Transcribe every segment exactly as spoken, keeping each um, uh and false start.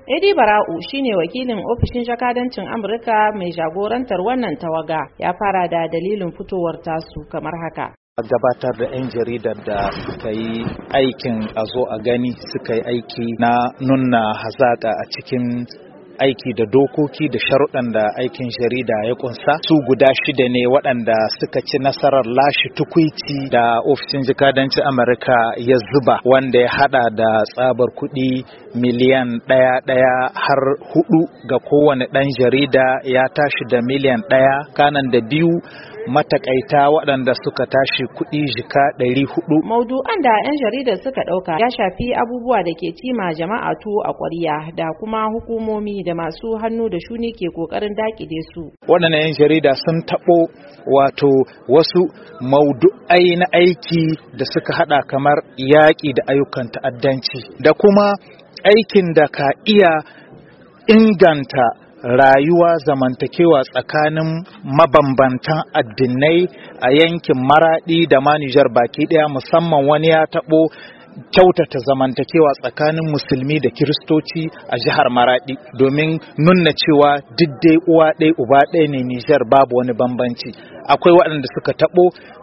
Edi Bara'u shine wakilin ofishin jakadancin Amurka mai jagorantar wannan tawaga, ya fara da dalilin fitowar tasu kamar haka. Gabatar da 'yan jaridar da suka yi aikin a zo a gani, suka yi aiki na nuna hazaƙa a cikin aiki da dokoki da sharuɗan da aikin jarida ya kunsa. Su guda shida ne waɗanda suka ci nasarar lashe tukuici da ofishin jakadancin Amurka ya zuba, wanda ya hada da tsabar kuɗi miliyan ɗaya ɗaya har hudu ga kowane ɗan jarida, ya tashi da miliyan ɗaya, kanan da biyu matakaita waɗanda suka tashi kuɗi jika ɗari hudu. Maudu'an da 'yan jaridar suka ɗauka ya shafi abubuwa da ke cima jama'a tuwo a ƙwarya da kuma hukumomi da masu hannu da shuni ke ƙoƙarin daƙile su. Waɗannan 'yan jarida sun taɓo wato wasu maudu'ai na aiki da suka haɗa kamar yaƙi da ayyukan ta'addanci da kuma aikin da ka iya inganta rayuwa zamantakewa tsakanin mabambantan addinai a yankin Maradi da ma Nijar baki daya, musamman wani ya tabo kyautata zamantakewa tsakanin musulmi da kiristoci a jihar Maradi, domin nuna cewa diddai uwa ɗaya uba ɗaya ne Nijar, babu wani bambanci. Akwai waɗanda suka tabo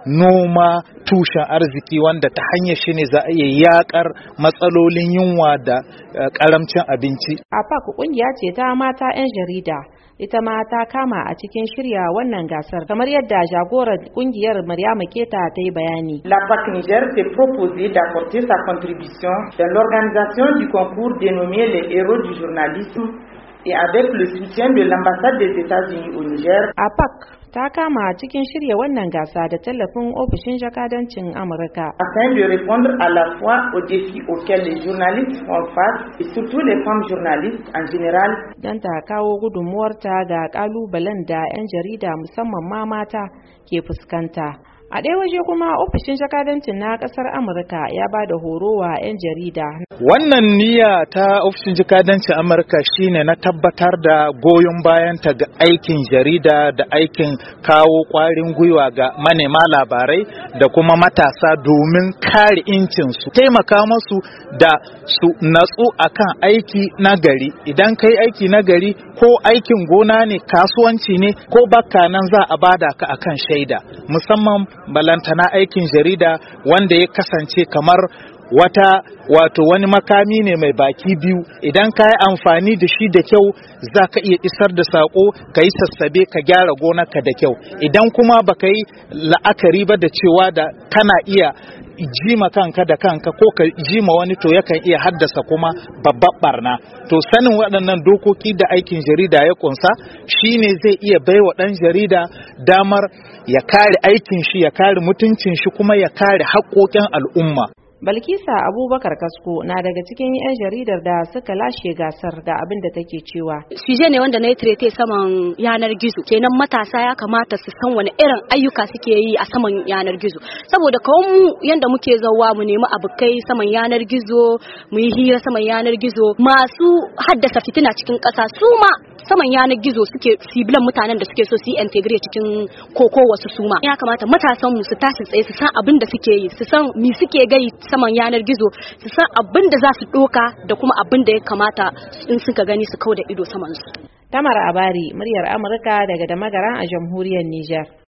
noma tushen arziki wanda ta hanyar shi ne za a iya yakar matsalolin yunwa da karamcin abinci. A P A C kungiya ce ta mata 'yan jarida, ita ma ta kama a cikin shirya wannan gasar, kamar yadda jagorar kungiyar Maryama Keta ta yi bayani. La P A C Niger s'est proposé d'apporter sa contribution dans l'organisation du concours dénommé les héros du journalisme et avec le soutien de l'ambassade des États-Unis au Niger. A P A C ta kama cikin shirya wannan gasa da tallafin ofishin jakadancin Amurka, afin de répondre à la fois aux défis auxquels les journalistes font face et surtout les femmes journalistes en général, don ta kawo gudunmuwarta ga kalubalen da 'yan jarida musamman ma mata ke fuskanta. A ɗaya waje kuma ofishin jakadancin na ƙasar Amurka ya ba da horo wa 'yan jarida. Wannan niyya ta ofishin jakadancin Amurka shine na tabbatar da goyon bayan ta ga aikin jarida da aikin kawo ƙwarin gwiwa ga manema labarai da kuma matasa domin kare incinsu, taimaka musu da su natsu akan aiki na gari. Idan kai aiki na gari, ko aikin gona ne, kasuwanci ne, ko bakka nan za a bada ka akan shaida, musamman balantana aikin jarida wanda ya kasance kamar wata wato wani makami ne mai baki biyu. Idan ka yi amfani da shi da kyau, za ka iya isar da sako, ka yi sassabe, ka gyara gonarka da kyau. Idan kuma ba ka yi la'akari ba da cewa da kana iya jima kanka da kanka ko ka jima wani, to yakan iya haddasa kuma babbar barna. To sanin waɗannan dokoki da aikin jarida ya kunsa shine zai iya baiwa ɗan jarida damar ya kare aikin shi, ya kare mutuncin shi, kuma ya kare haƙoƙin al'umma. Balkisa Abubakar Kasko na daga cikin 'yan jaridar da suka lashe gasar, ga abin da take cewa. Suje ne wanda na yi tirete saman yanar gizo, kenan matasa ya kamata su san wani irin ayyuka suke yi a saman yanar gizo, saboda kawai mu yanda muke zauwa mu nemi abokai saman yanar gizo, mu yi hira saman yanar gizo, masu haddasa fitina cikin ƙasa su ma saman yanar gizo suke sibilan mutanen da suke so su yi integrate cikin koko wasu suma. Ya kamata matasan mu su tashi tsaye, su san abin da suke yi, su san me suke gai saman yanar gizo, su san abin da za su doka da kuma abin da ya kamata in suka gani su kau da ido saman su. Tamar Abari, muryar Amurka daga Damagaran a jamhuriyar Nijar.